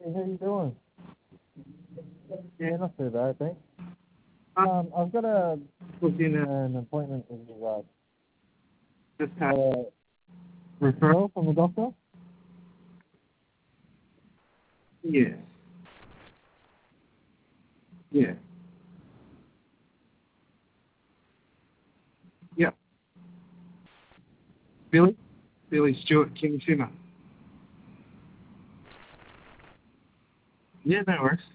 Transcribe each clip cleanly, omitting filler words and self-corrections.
how you doing? Yeah, not too bad, thanks. I've got a book in an appointment with you guys. Just had a referral from the doctor. Yeah. Yeah. Yep. Billy? Billy Stewart, King Simmer. Yeah, that works.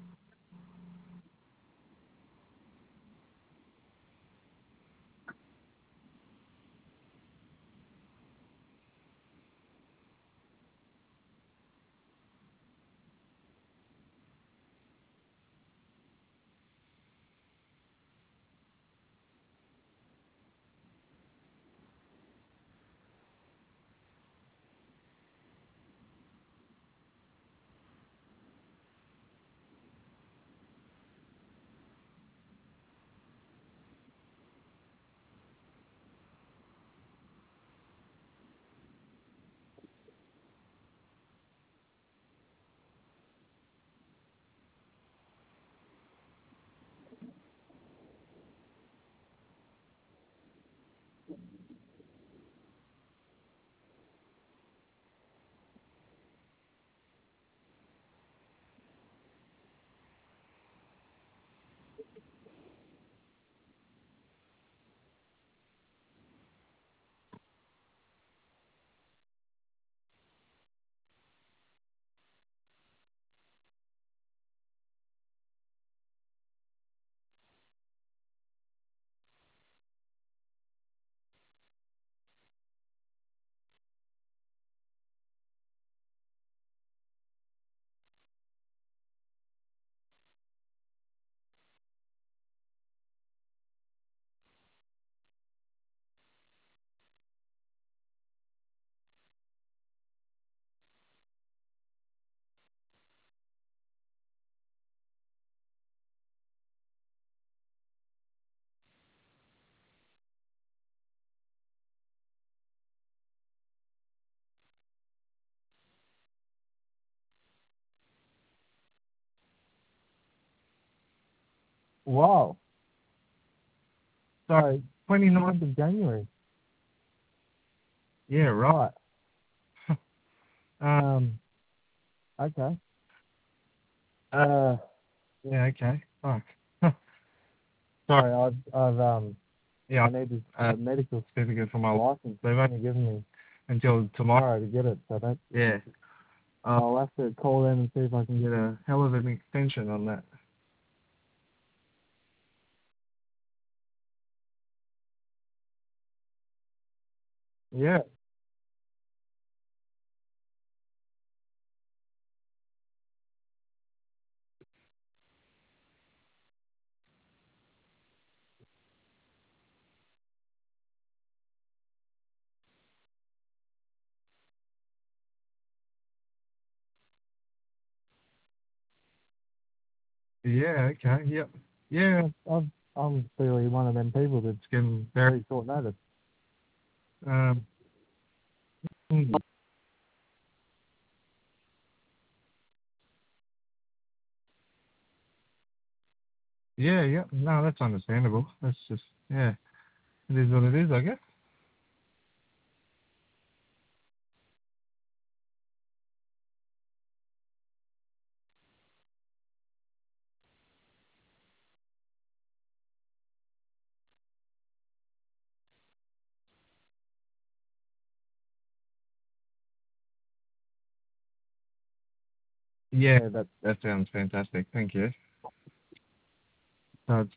Wow. Sorry, 29th of January. Yeah, right. Um, okay. Uh, yeah, okay. Fuck. Sorry, yeah, I need a medical certificate for my license. They've only given me until tomorrow to get it, so that, yeah. I'll have to call them and see if I can get a hell of an extension on that. Yeah. Yeah, okay, yep. Yeah, I'm clearly one of them people that's getting very short notice. Um, mm, yeah, yeah, no, that's understandable. That's just, yeah, it is what it is, I guess. Yeah, that sounds fantastic. Thank you. So it's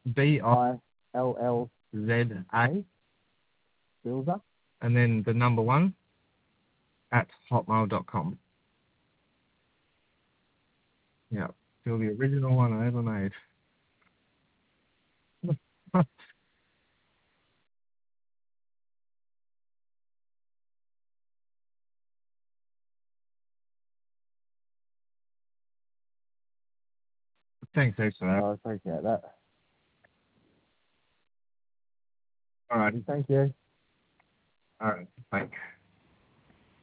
BILLZA, Bilza, and then the number one at hotmail.com. Yeah, still the original one I ever made. Thanks, heaps for that. I appreciate that. All right. Thank you. All right. Bye.